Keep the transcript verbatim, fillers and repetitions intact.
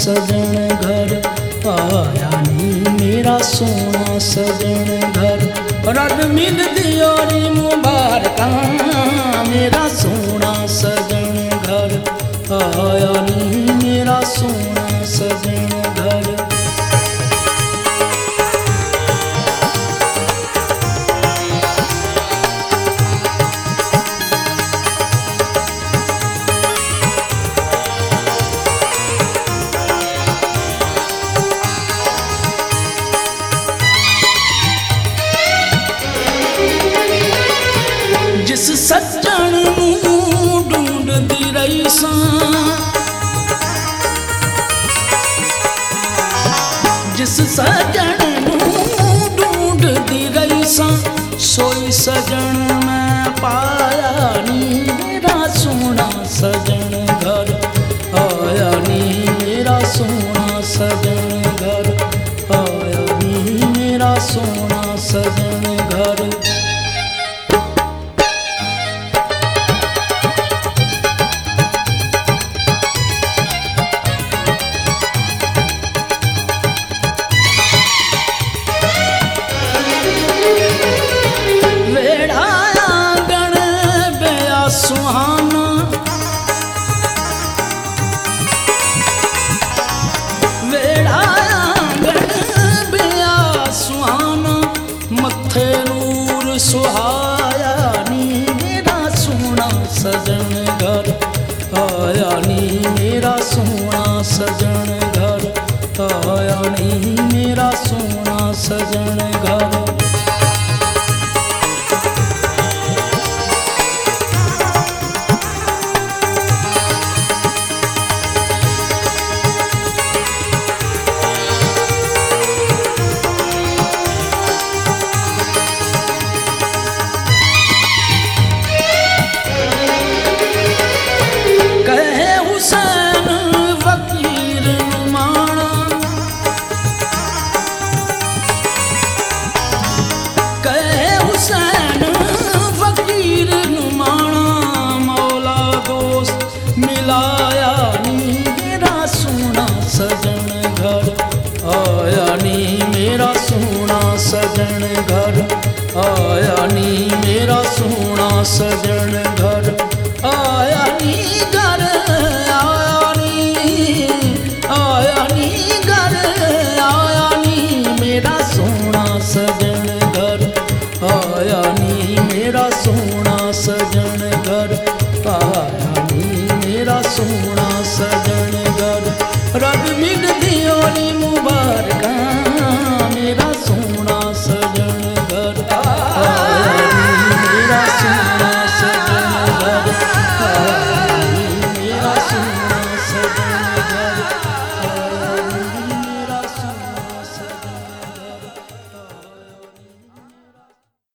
सजन घर, आया नी मेरा सोना सजन घर। रब मिल दियोरी मुबारका मेरा सोना सजन घर, आया नी मेरा सोना सजन घर। जिस सज्जन नूं ढूंढदी रही सां, जिस सज्जन नूं ढूंढदी रही सां, सोई सजन मैं पाया नी मेरा सोना सजन घर, आया नी मेरा सोना सजन घर, आया नी मेरा सोना सजन घर। सुहाना वेड़ा आंगन बिया सुहाना, मत्थे नूर सुहाया नी मेरा सोना सजन घर, आया नी मेरा सोना सजन घर, आया नी मेरा सोना सजन घर। मिलाया नी मेरा सोना सजन घर, आया नी मेरा सोना सजन घर, आया नी मेरा सोना सजन घर, आया नी घर, आया नी आया नी घर, आया नी मेरा सोना सजन घर, आया नी मेरा सोना सजन घर, आया नी मेरा सोना